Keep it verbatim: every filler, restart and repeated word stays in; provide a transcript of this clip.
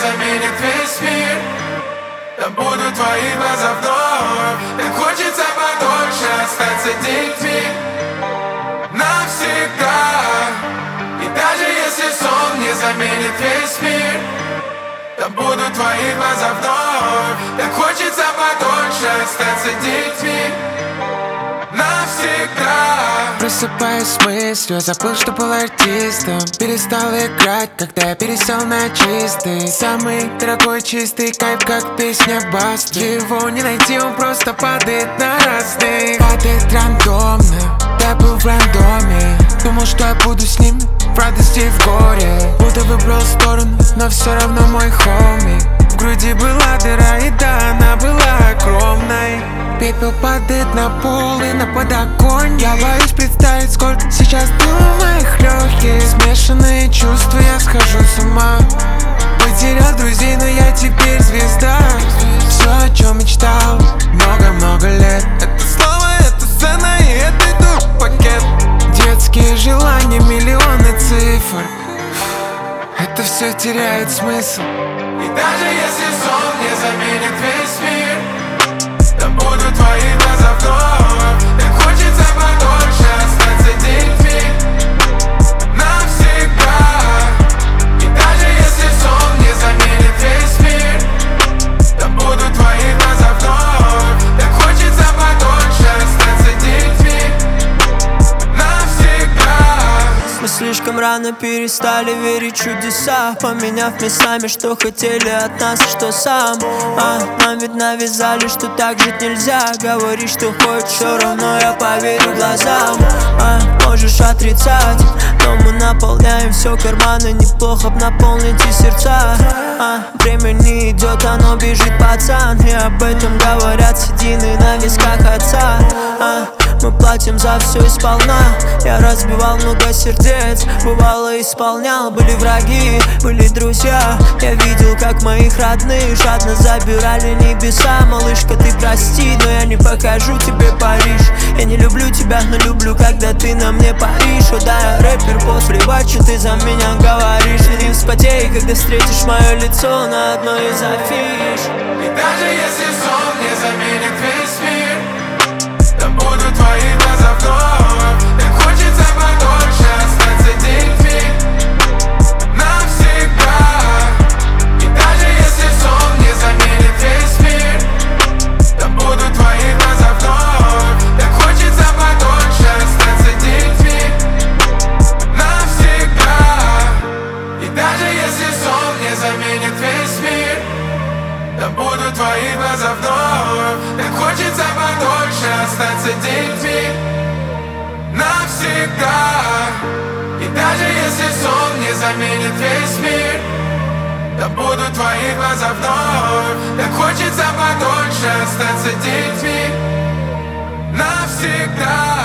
заменит весь мир. Да будут твои глаза вновь. Так хочется подольше остаться детьми навсегда. И даже если сон не заменит весь мир, да будут твои глаза вновь. Так хочется подольше остаться детьми навсегда. Просыпаюсь с мыслью, забыл, что был артистом. Перестал играть, когда я пересел на чистый. Самый дорогой чистый кайф, как песня Басты. Его не найти, он просто падает на разных. Падает рандомно, я был в рандоме. Думал, что я буду с ним в радости и в горе. Будто выбрал сторону, но все равно мой хоми. В груди была дыра, и да, она была огромной. Пепел падает на пол и на подоконник. Я боюсь представить, сколько сейчас дыма в моих легких. Смешанные чувства, я схожу с ума. Потерял друзей, но я теперь звезда. Все, о чем мечтал много-много лет. Это слово, это сцена и это тур пакет. Детские желания, миллионы цифр. Это все теряет смысл. И даже если сон не заменит весь мир, да будут твои глаза вновь. Так хочется подольше остаться детьми навсегда. И даже если сон не заменит весь мир, да будут твои глаза вновь. Так хочется подольше остаться детьми навсегда. Мы слишком рано перестали верить в чудеса, поменяв местами, что хотели от нас и что сам. А нам ведь навязали, что так жить нельзя. Говори, что хочешь, все равно я поверю глазам. А можешь отрицать, но мы наполняем все карманы. Неплохо б наполнить и сердца. А время не идет, оно бежит, пацан. И об этом говорят седины на висках отца. А мы платим за все и сполна. Я разбивал много сердец, бывало исполнял. Были враги, были друзья. Я видел, как моих родных жадно забирали небеса. Малышка, ты прости, но я не покажу тебе Париж. Я не люблю тебя, но люблю, когда ты на мне паришь. О да, я рэпер, после что ты за меня говоришь. И не вспотей, когда встретишь мое лицо на одной из афиш. И даже если сон не заменит весь мир, да будут твои глаза вновь. Так хочется подольше остаться детьми навсегда. И даже если сон не заменит весь мир, да будут твои глаза вновь. Так хочется подольше остаться детьми навсегда. И даже если сон не заменит весь мир, да будут твои глаза вновь. Так хочется подольше остаться детьми навсегда. И даже если сон не заменит весь мир, да будут твои глаза вновь. Так хочется подольше остаться детьми навсегда.